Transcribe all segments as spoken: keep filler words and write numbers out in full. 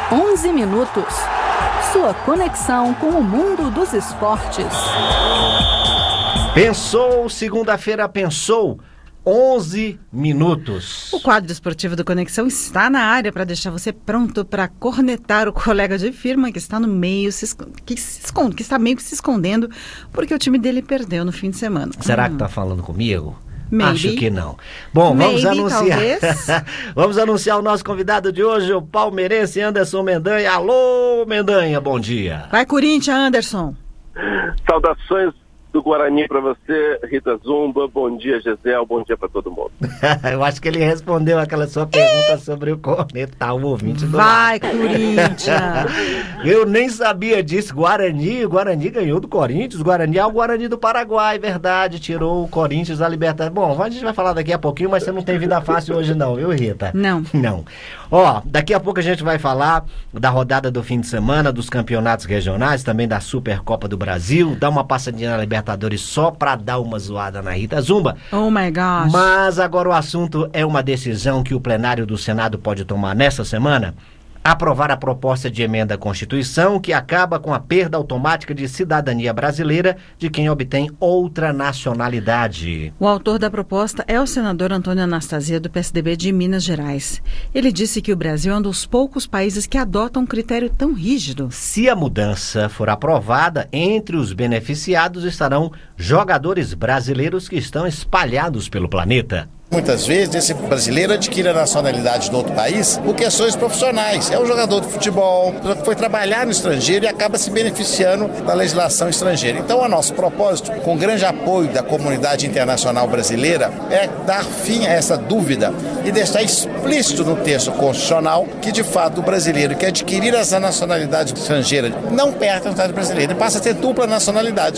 onze minutos. Sua conexão com o mundo dos esportes. Pensou, segunda-feira pensou, onze minutos. O quadro esportivo do Conexão está na área para deixar você pronto para cornetar o colega de firma que está no meio, se esco- que, se esconde, que está meio que se escondendo porque o time dele perdeu no fim de semana. Será hum. que tá falando comigo? Maybe. Acho que não. Bom, vamos Maybe, anunciar. Vamos anunciar o nosso convidado de hoje, o palmeirense Anderson Mendanha. Alô, Mendanha, bom dia. Vai, Corinthians, Anderson. Saudações do Guarani para você, Rita Zumba. Bom dia, Gisele. Bom dia para todo mundo. Eu acho que ele respondeu aquela sua pergunta sobre o cornetar o ouvinte do Vai, lado. Corinthians. Eu nem sabia disso. Guarani, o Guarani ganhou do Corinthians. O Guarani é o Guarani do Paraguai, verdade. Tirou o Corinthians da Libertadores. Bom, a gente vai falar daqui a pouquinho, mas você não tem vida fácil hoje não, viu, Rita? Não. Não. Ó, daqui a pouco a gente vai falar da rodada do fim de semana, dos campeonatos regionais, também da Supercopa do Brasil, dar uma passadinha na Libertadores só pra dar uma zoada na Rita Zumba. Oh my gosh. Mas agora o assunto é uma decisão que o plenário do Senado pode tomar nessa semana. Aprovar a proposta de emenda à Constituição que acaba com a perda automática de cidadania brasileira de quem obtém outra nacionalidade. O autor da proposta é o senador Antônio Anastasia, do P S D B de Minas Gerais. Ele disse que o Brasil é um dos poucos países que adotam um critério tão rígido. Se a mudança for aprovada, entre os beneficiados estarão jogadores brasileiros que estão espalhados pelo planeta. Muitas vezes esse brasileiro adquire a nacionalidade de outro país por questões profissionais. É um jogador de futebol, que foi trabalhar no estrangeiro e acaba se beneficiando da legislação estrangeira. Então, o nosso propósito, com grande apoio da comunidade internacional brasileira, é dar fim a essa dúvida e deixar explícito no texto constitucional que, de fato, o brasileiro que adquirir essa nacionalidade estrangeira não perde a nacionalidade brasileira, ele passa a ter dupla nacionalidade.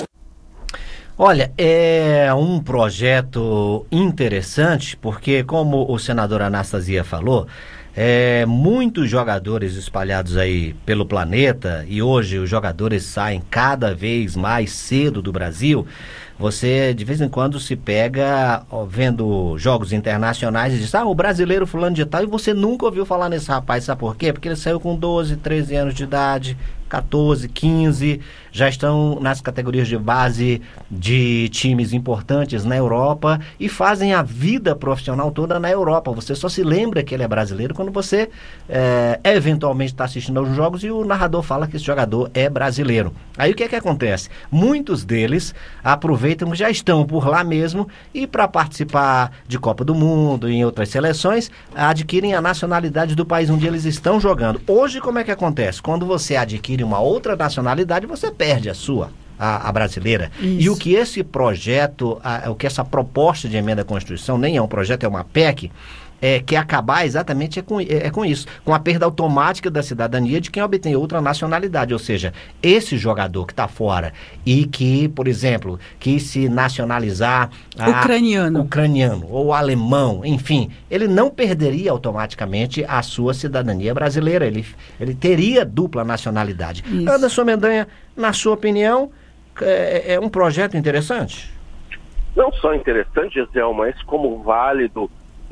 Olha, é um projeto interessante, porque como o senador Anastasia falou, é, muitos jogadores espalhados aí pelo planeta, e hoje os jogadores saem cada vez mais cedo do Brasil. Você de vez em quando se pega ó, vendo jogos internacionais e diz, ah, o brasileiro fulano de tal, e você nunca ouviu falar nesse rapaz, sabe por quê? Porque ele saiu com doze, treze anos de idade, catorze, quinze, já estão nas categorias de base de times importantes na Europa e fazem a vida profissional toda na Europa. Você só se lembra que ele é brasileiro quando você é, eventualmente está assistindo aos jogos e o narrador fala que esse jogador é brasileiro. Aí o que é que acontece? Muitos deles aproveitam, já estão por lá mesmo e para participar de Copa do Mundo e em outras seleções, adquirem a nacionalidade do país onde eles estão jogando. Hoje como é que acontece? Quando você adquire uma outra nacionalidade, você perde a sua, a, a brasileira. Isso. E o que esse projeto, a, o que essa proposta de emenda à Constituição, nem é um projeto, é uma P E C, é, quer acabar exatamente é com, é, é com isso, com a perda automática da cidadania de quem obtém outra nacionalidade, ou seja, esse jogador que está fora e que, por exemplo, quis se nacionalizar a, Ucraniano. ucraniano ou alemão, enfim, ele não perderia automaticamente a sua cidadania brasileira, ele, ele teria dupla nacionalidade. Isso. Anderson Mendanha, na sua opinião, é, é um projeto interessante? Não só interessante, Gisele, mas como válido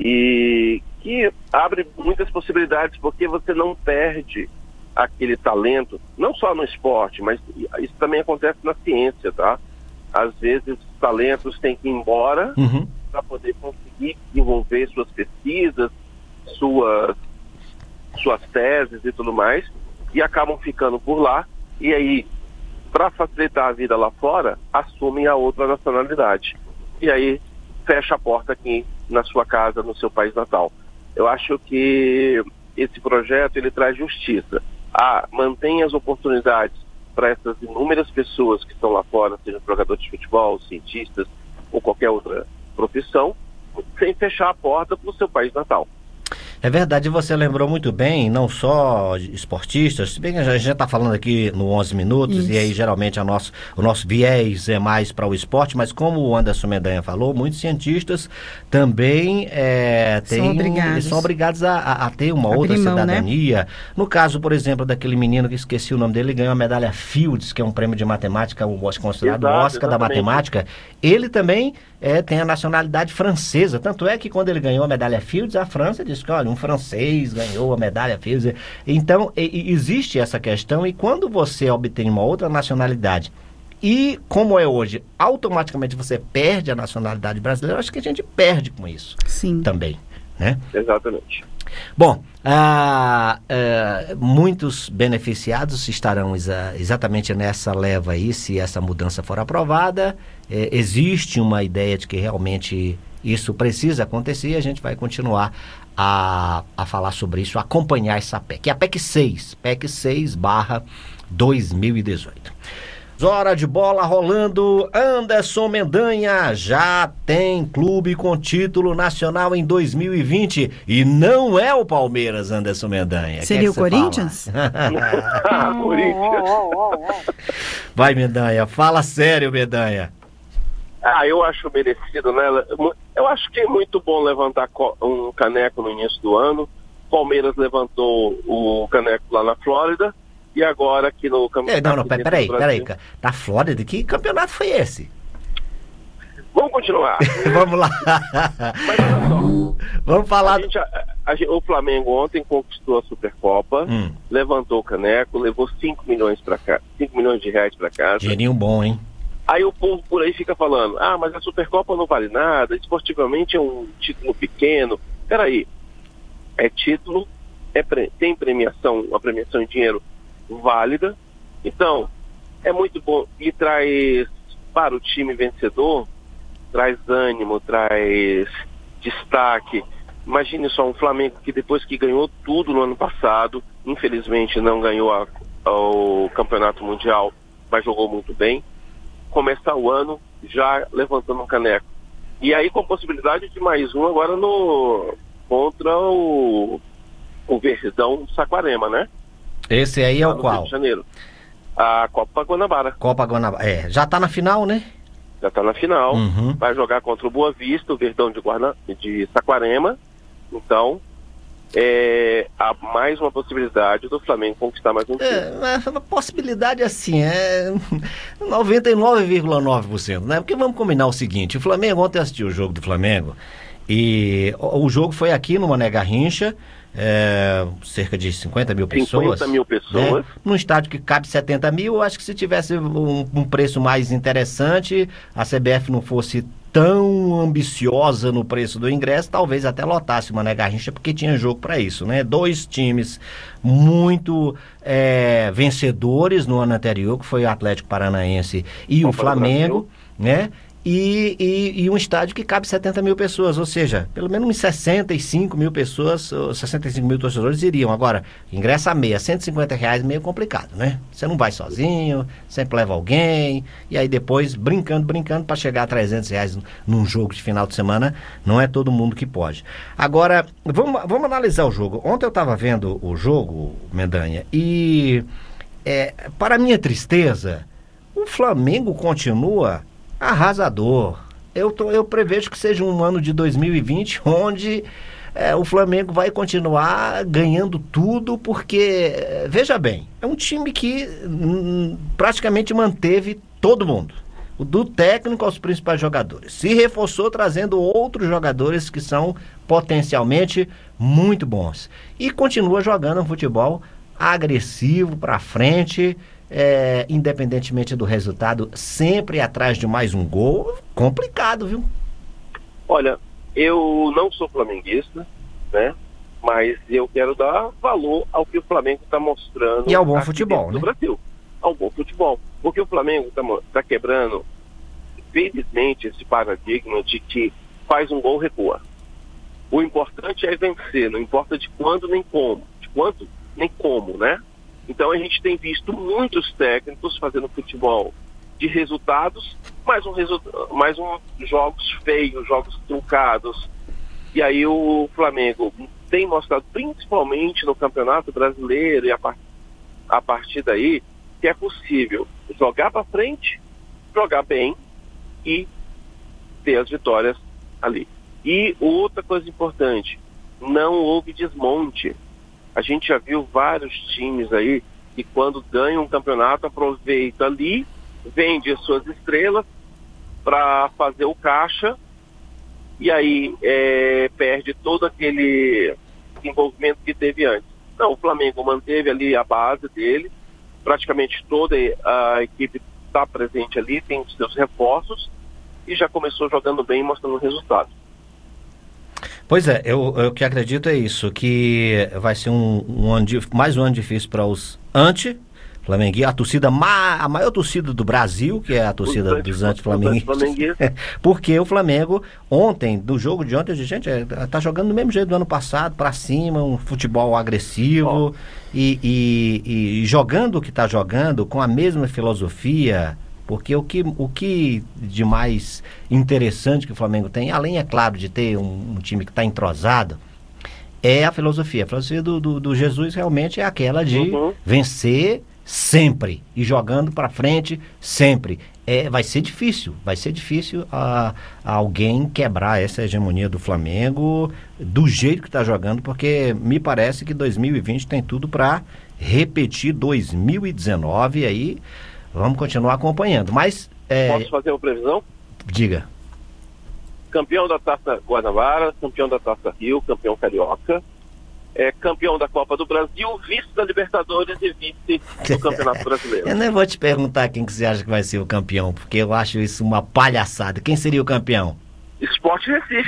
e que abre muitas possibilidades, porque você não perde aquele talento, não só no esporte, mas isso também acontece na ciência, tá? Às vezes os talentos têm que ir embora Uhum. para poder conseguir desenvolver suas pesquisas, suas, suas teses e tudo mais, e acabam ficando por lá, e aí, para facilitar a vida lá fora, assumem a outra nacionalidade. E aí, fecha a porta aqui na sua casa, no seu país natal. Eu acho que esse projeto, ele traz justiça. Ah, mantém as oportunidades para essas inúmeras pessoas que estão lá fora, sejam jogadores de futebol, cientistas ou qualquer outra profissão, sem fechar a porta para o seu país natal. É verdade, você lembrou muito bem, não só esportistas, se bem que a gente já está falando aqui no onze minutos, Isso. e aí geralmente a nosso, o nosso viés é mais para o esporte, mas como o Anderson Mendanha falou, muitos cientistas também é, têm, São obrigados. são obrigados a, a, a ter uma Abrir outra mão, né? cidadania. No caso, por exemplo, daquele menino que esqueci o nome dele, ele ganhou a medalha Fields, que é um prêmio de matemática, o considerado Exato, Oscar da exatamente. matemática, ele também é, tem a nacionalidade francesa. Tanto é que quando ele ganhou a medalha Fields, a França disse que, olha, um francês ganhou a medalha Fields. Então, e, e existe essa questão, e quando você obtém uma outra nacionalidade, e como é hoje, automaticamente você perde a nacionalidade brasileira, eu acho que a gente perde com isso. Sim. Também, né? Exatamente. Bom, ah, ah, muitos beneficiados estarão exa- exatamente nessa leva aí, se essa mudança for aprovada. Eh, existe uma ideia de que realmente isso precisa acontecer e a gente vai continuar a, a falar sobre isso, a acompanhar essa P E C. É a P E C seis, P E C seis barra dois mil e dezoito. Hora de bola rolando. Anderson Mendanha já tem clube com título nacional em dois mil e vinte e não é o Palmeiras, Anderson Mendanha. Seria o Corinthians? Corinthians. Vai, Mendanha, fala sério, Mendanha. Ah, eu acho merecido, né? Eu acho que é muito bom levantar um caneco no início do ano. Palmeiras levantou o caneco lá na Flórida. E agora aqui no campeonato... É, não, não, peraí, peraí. Da Flórida, que campeonato foi esse? Vamos continuar. Vamos lá. Mas olha só. Vamos falar... A gente, a, a, o Flamengo ontem conquistou a Supercopa, hum. levantou o caneco, levou cinco milhões para cá, cinco milhões de reais para casa. Dinheirinho bom, hein? Aí o povo por aí fica falando, ah, mas a Supercopa não vale nada, esportivamente é um título pequeno. Peraí, é título, é pre, tem premiação, uma premiação em dinheiro válida, então é muito bom e traz para o time vencedor, traz ânimo, traz destaque. Imagine só um Flamengo que depois que ganhou tudo no ano passado, infelizmente não ganhou a, a, o Campeonato Mundial, mas jogou muito bem, começar o ano já levantando um caneco, e aí com a possibilidade de mais um agora no contra o, o Verdão Saquarema, né? Esse aí é o qual? Rio de Janeiro. A Copa Guanabara. Copa Guanabara. É, já tá na final, né? Já tá na final. Uhum. Vai jogar contra o Boa Vista, o Verdão de, Guarna... de Saquarema. Então, é... há mais uma possibilidade do Flamengo conquistar mais um título. É, uma possibilidade assim, é noventa e nove vírgula nove por cento, né? Porque vamos combinar o seguinte, o Flamengo, ontem eu assisti o jogo do Flamengo, e o jogo foi aqui no Mané Garrincha, É, cerca de cinquenta mil pessoas. cinquenta mil pessoas. Né? Num estádio que cabe setenta mil, eu acho que se tivesse um, um preço mais interessante, a C B F não fosse tão ambiciosa no preço do ingresso, talvez até lotasse o Mané Garrincha, porque tinha jogo para isso, né? Dois times muito é, vencedores no ano anterior, que foi o Atlético Paranaense e Copa o Flamengo, né? E, e, e um estádio que cabe setenta mil pessoas, ou seja, pelo menos uns sessenta e cinco mil pessoas, sessenta e cinco mil torcedores iriam. Agora, ingresso a meia, cento e cinquenta reais, meio complicado, né? Você não vai sozinho, sempre leva alguém, e aí depois, brincando, brincando, para chegar a trezentos reais num jogo de final de semana, não é todo mundo que pode. Agora, vamos, vamos analisar o jogo. Ontem eu estava vendo o jogo, Mendanha, e é, para minha tristeza, o Flamengo continua arrasador. Eu, tô, eu prevejo que seja um ano de dois mil e vinte onde é, o Flamengo vai continuar ganhando tudo, porque, veja bem, é um time que hum, praticamente manteve todo mundo, do técnico aos principais jogadores. Se reforçou trazendo outros jogadores que são potencialmente muito bons. E continua jogando um futebol agressivo para frente, É, independentemente do resultado, sempre atrás de mais um gol. Complicado, viu? Olha, eu não sou flamenguista, né? Mas eu quero dar valor ao que o Flamengo está mostrando. E ao bom futebol, né? No Brasil, ao bom futebol. Porque o Flamengo está tá quebrando, felizmente, esse paradigma de que faz um gol, recua. O importante é vencer, não importa de quando nem como. De quanto nem como, né? Então a gente tem visto muitos técnicos fazendo futebol de resultados, mas um, resu- mais um jogos feios, jogos truncados. E aí o Flamengo tem mostrado, principalmente no Campeonato Brasileiro, e a, par- a partir daí, que é possível jogar para frente, jogar bem e ter as vitórias ali. E outra coisa importante, não houve desmonte. A gente já viu vários times aí que quando ganham um campeonato aproveita ali, vende as suas estrelas para fazer o caixa e aí é, perde todo aquele envolvimento que teve antes. Não, o Flamengo manteve ali a base dele, praticamente toda a equipe está presente ali, tem os seus reforços e já começou jogando bem, mostrando resultados. Pois é, eu, eu que acredito é isso, que vai ser um, um ano, mais um ano difícil para os anti-flamenguistas, a torcida, ma, a maior torcida do Brasil, que é a torcida anti, dos anti-flamenguistas, porque o Flamengo, ontem, do jogo de ontem, gente, é, tá jogando do mesmo jeito do ano passado, para cima, um futebol agressivo, oh. e, e, e jogando o que tá jogando, com a mesma filosofia. Porque o que, o que de mais interessante que o Flamengo tem, além, é claro, de ter um, um time que está entrosado, é a filosofia. A filosofia do, do, do Jesus realmente é aquela de uhum. vencer sempre e jogando para frente sempre. É, vai ser difícil, vai ser difícil a, a alguém quebrar essa hegemonia do Flamengo do jeito que está jogando, porque me parece que dois mil e vinte tem tudo para repetir dois mil e dezenove e aí... Vamos continuar acompanhando, mas... É... Posso fazer uma previsão? Diga. Campeão da Taça Guanabara, campeão da Taça Rio, campeão carioca, é, campeão da Copa do Brasil, vice da Libertadores e vice do Campeonato Brasileiro. Eu nem vou te perguntar quem que você acha que vai ser o campeão, porque eu acho isso uma palhaçada. Quem seria o campeão? Sport Recife.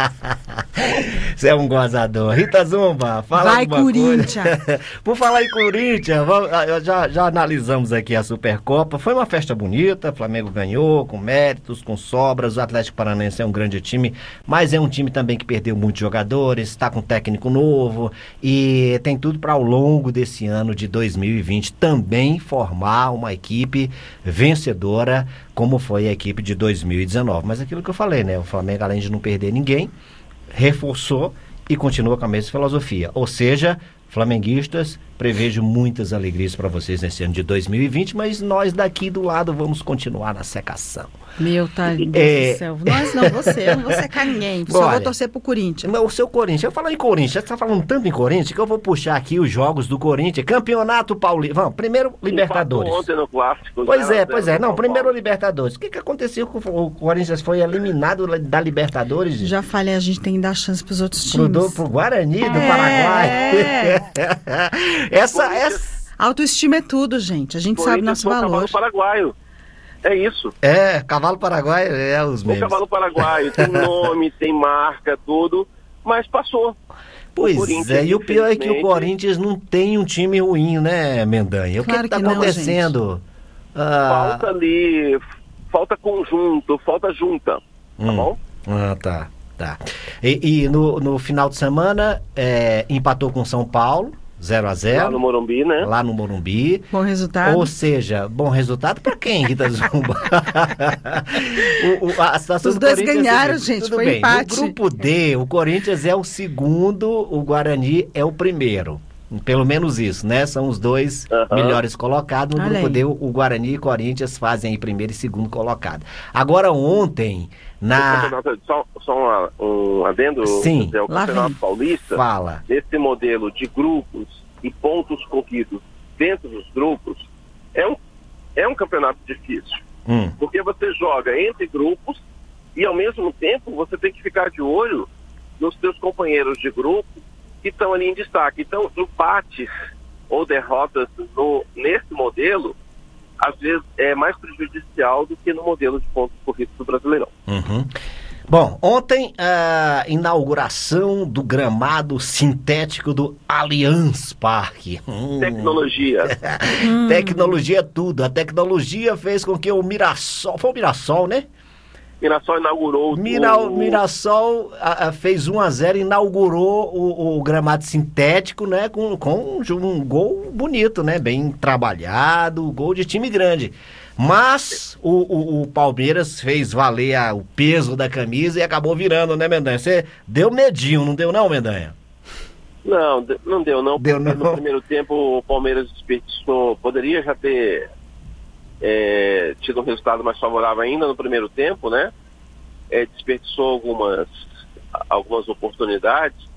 Você é um gozador. Rita Zumba, fala vai Corinthians. Por falar em Corinthians, vamos, já, já analisamos aqui a Supercopa. Foi uma festa bonita, o Flamengo ganhou com méritos, com sobras. O Atlético Paranaense é um grande time, mas é um time também que perdeu muitos jogadores, está com um técnico novo e tem tudo para ao longo desse ano de dois mil e vinte também formar uma equipe vencedora, como foi a equipe de dois mil e dezenove. Mas aquilo que eu falei, né? O Flamengo, além de não perder ninguém, reforçou e continua com a mesma filosofia. Ou seja, flamenguistas, prevejo muitas alegrias para vocês nesse ano de dois mil e vinte, mas nós daqui do lado vamos continuar na secação. Meu tadinho é... do céu. Nós não, você, eu não vou secar ninguém. Só Olha, vou torcer pro Corinthians. O seu Corinthians, eu falo em Corinthians, você está falando tanto em Corinthians que eu vou puxar aqui os jogos do Corinthians. Campeonato Paulista. Vamos, primeiro Libertadores. Ontem no clássico. Pois é, pois é. Não, primeiro Libertadores. O que, que aconteceu com o Corinthians? Foi eliminado da Libertadores? Gente? Já falei, a gente tem que dar chance pros outros times. Pro, pro Guarani do é, Paraguai. É. essa, essa... Autoestima é tudo, gente. A gente sabe nosso valor. Paraguaio. É isso. É, cavalo paraguaio é os memes. O cavalo paraguaio tem nome, tem marca, tudo, mas passou. Pois é, e o pior é que o Corinthians não tem um time ruim, né, Mendanha? O claro que está acontecendo? Não, ah... Falta ali, falta conjunto, falta junta, tá hum. bom? Ah, tá, tá. E, e no, no final de semana, é, empatou com São Paulo. zero a zero. Lá no Morumbi, né? Lá no Morumbi. Bom resultado. Ou seja, bom resultado para quem, Rita Zumba? o, o, a situação Os do dois Corinthians ganharam, é gente, tudo foi bem. empate. No grupo D, o Corinthians é o segundo, o Guarani é o primeiro. Pelo menos isso, né? São os dois uh-huh. melhores colocados. No Olha grupo aí. D, o Guarani e o Corinthians fazem aí primeiro e segundo colocado. Agora, ontem, na... Só, só um, um adendo, Sim. o Campeonato Paulista, Fala. Esse modelo de grupos e pontos corridos dentro dos grupos, é um, é um campeonato difícil. Hum. Porque você joga entre grupos e, ao mesmo tempo, você tem que ficar de olho nos seus companheiros de grupo que estão ali em destaque. Então, empates ou derrotas no, nesse modelo, às vezes, é mais prejudicial do que no modelo de pontos corridos do Brasileirão. Uhum. Bom, ontem a inauguração do gramado sintético do Allianz Parque. Hum. Tecnologia. Tecnologia é tudo. A tecnologia fez com que o Mirassol... Foi o Mirassol, né? Mirassol inaugurou... Mira, o... Mirassol a, a, fez um a zero, inaugurou o, o gramado sintético, né? Com, com um, um gol bonito, né? Bem trabalhado, gol de time grande. Mas o, o, o Palmeiras fez valer a, o peso da camisa e acabou virando, né, Mendanha? Você deu medinho, não deu não, Mendanha? Não, não deu não. Deu não. No primeiro tempo o Palmeiras desperdiçou, poderia já ter é, tido um resultado mais favorável ainda no primeiro tempo, né? É, desperdiçou algumas, algumas oportunidades.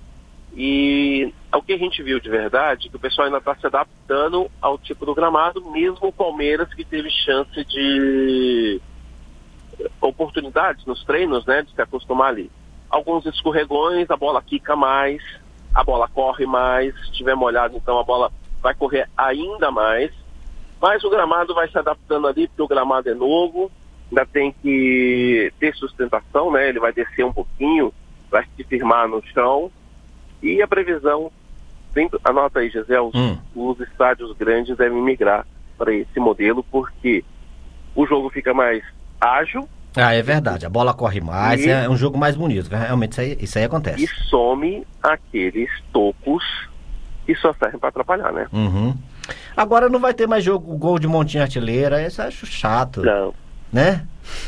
E o que a gente viu de verdade é que o pessoal ainda está se adaptando ao tipo do gramado, mesmo o Palmeiras, que teve chance de oportunidades nos treinos, né, de se acostumar ali. alguns escorregões, a bola quica mais, a bola corre mais, se estiver molhado, então a bola vai correr ainda mais, mas o gramado vai se adaptando ali, porque o gramado é novo, ainda tem que ter sustentação, né? Ele vai descer um pouquinho, vai se firmar no chão, e a previsão, anota aí, Gisele, hum. os estádios grandes devem migrar para esse modelo, porque o jogo fica mais ágil. Ah, é verdade, a bola corre mais, e, é um jogo mais bonito, realmente isso aí, isso aí acontece. E some aqueles tocos que só servem para atrapalhar, né? Uhum. Agora não vai ter mais jogo, gol de montinha artilheira, isso eu acho chato. Não. Né?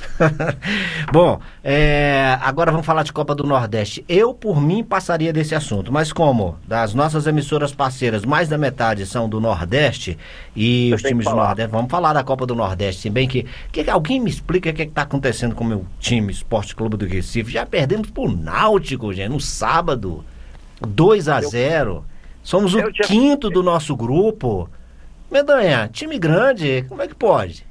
Bom, é, agora vamos falar de Copa do Nordeste. Eu, por mim, passaria desse assunto, mas como das nossas emissoras parceiras, mais da metade são do Nordeste e os times do Nordeste, vamos falar da Copa do Nordeste, se bem que, que alguém me explica o que está acontecendo com o meu time, Esporte Clube do Recife. Já perdemos pro Náutico, gente, no sábado, dois a zero. Somos o quinto do nosso grupo. Mendanha, time grande, como é que pode?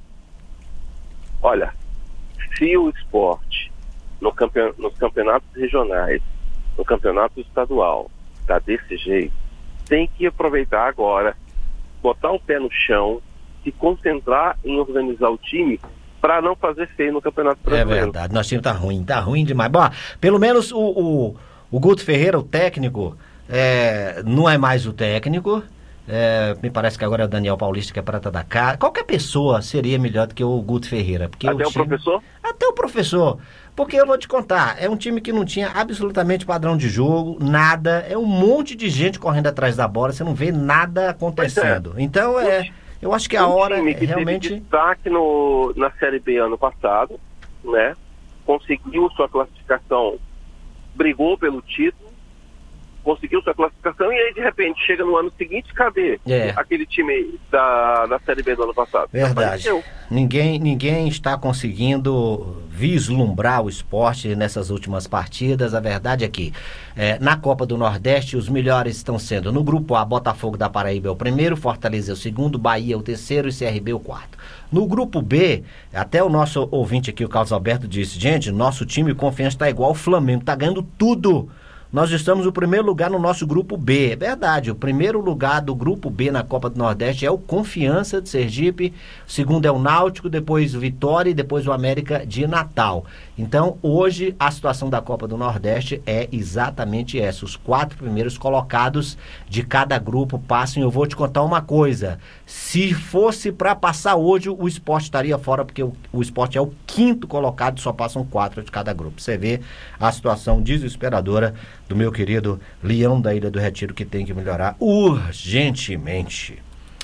Olha, se o esporte no campeon- nos campeonatos regionais, no campeonato estadual, está desse jeito, tem que aproveitar agora, botar o pé no chão, se concentrar em organizar o time para não fazer feio no campeonato brasileiro. É verdade, nosso time tá ruim, tá ruim demais. Bom, pelo menos o, o, o Guto Ferreira, o técnico, é, não é mais o técnico. É, me parece que agora é o Daniel Paulista, que é prata da casa. Qualquer pessoa seria melhor do que o Guto Ferreira. Porque Até o, o time... professor? Até o professor. Porque eu vou te contar, é um time que não tinha absolutamente padrão de jogo, nada. É um monte de gente correndo atrás da bola, você não vê nada acontecendo. É. Então, é, eu acho que a um hora time que realmente... teve destaque no, na Série B ano passado, né? Conseguiu sua classificação, brigou pelo título, conseguiu sua classificação e aí de repente chega no ano seguinte, cadê é. aquele time da, da Série B do ano passado? Verdade. Ninguém, ninguém está conseguindo vislumbrar o esporte nessas últimas partidas. A verdade é que é, na Copa do Nordeste os melhores estão sendo no grupo A, Botafogo da Paraíba é o primeiro, Fortaleza é o segundo, Bahia é o terceiro e C R B é o quarto. No grupo B, até o nosso ouvinte aqui, o Carlos Alberto, disse, gente, nosso time confiança está igual o Flamengo, está ganhando tudo. Nós estamos no primeiro lugar no nosso grupo B. É verdade, o primeiro lugar do grupo B na Copa do Nordeste é o Confiança de Sergipe, o segundo é o Náutico, depois o Vitória e depois o América de Natal. Então, hoje, a situação da Copa do Nordeste é exatamente essa. Os quatro primeiros colocados de cada grupo passam. E eu vou te contar uma coisa. Se fosse para passar hoje, o Sport estaria fora, porque o, o Sport é o quinto colocado e só passam quatro de cada grupo. Você vê a situação desesperadora do meu querido Leão da Ilha do Retiro, que tem que melhorar urgentemente.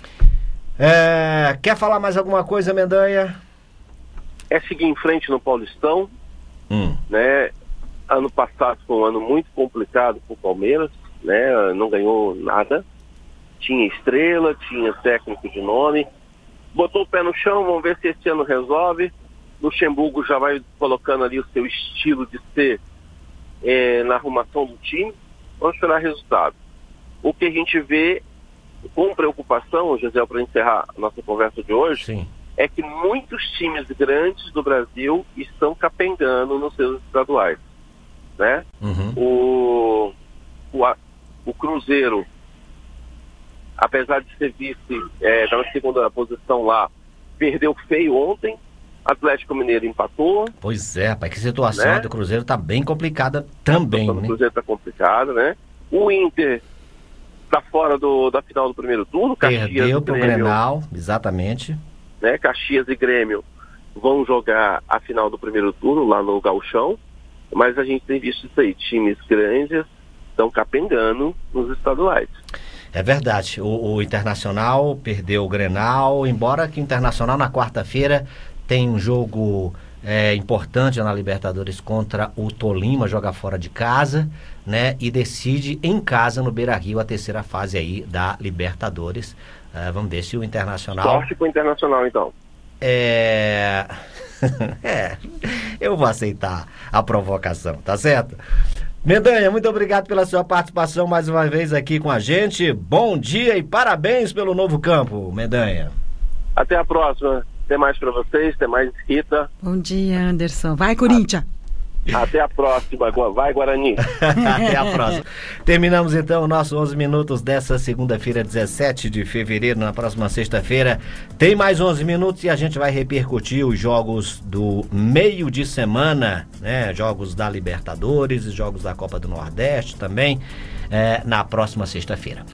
É, quer falar mais alguma coisa, Mendanha? É seguir em frente no Paulistão. Hum. Né? Ano passado foi um ano muito complicado para o Palmeiras, né? Não ganhou nada. Tinha estrela, tinha técnico de nome. Botou o pé no chão, vamos ver se esse ano resolve. Luxemburgo já vai colocando ali o seu estilo de ser É, na arrumação do time. Vamos esperar resultado. O que a gente vê com preocupação, Gisele, para encerrar a nossa conversa de hoje, Sim. é que muitos times grandes do Brasil estão capengando nos seus estaduais, né? Uhum. O, o, o Cruzeiro, apesar de ser vice, é, tá na segunda posição lá, perdeu feio ontem. Atlético Mineiro empatou. Pois é, rapaz, que situação, né? Do Cruzeiro tá bem complicada também, né? O Cruzeiro tá complicado, né? O Inter tá fora do, da final do primeiro turno. Caxias Perdeu pro Grêmio, Grenal, exatamente. Né? Caxias e Grêmio vão jogar a final do primeiro turno lá no Gauchão, mas a gente tem visto isso aí, times grandes estão capengando nos estaduais. É verdade, o, o Internacional perdeu o Grenal, embora que o Internacional na quarta-feira tem um jogo é, importante na Libertadores contra o Tolima, joga fora de casa, né? E decide em casa no Beira-Rio a terceira fase aí da Libertadores. Uh, vamos ver se o Internacional... Sorte pro Internacional, então. É... é, eu vou aceitar a provocação, tá certo? Mendanha, muito obrigado pela sua participação mais uma vez aqui com a gente. Bom dia e parabéns pelo novo campo, Mendanha. Até a próxima. Tem mais para vocês, tem mais Rita. Bom dia, Anderson. Vai, Corinthians! Até a próxima. Vai, Guarani. Até a próxima. Terminamos então o nosso onze minutos dessa segunda-feira, dezessete de fevereiro. Na próxima sexta-feira tem mais onze minutos e a gente vai repercutir os jogos do meio de semana, né? Jogos da Libertadores e jogos da Copa do Nordeste também, é, na próxima sexta-feira.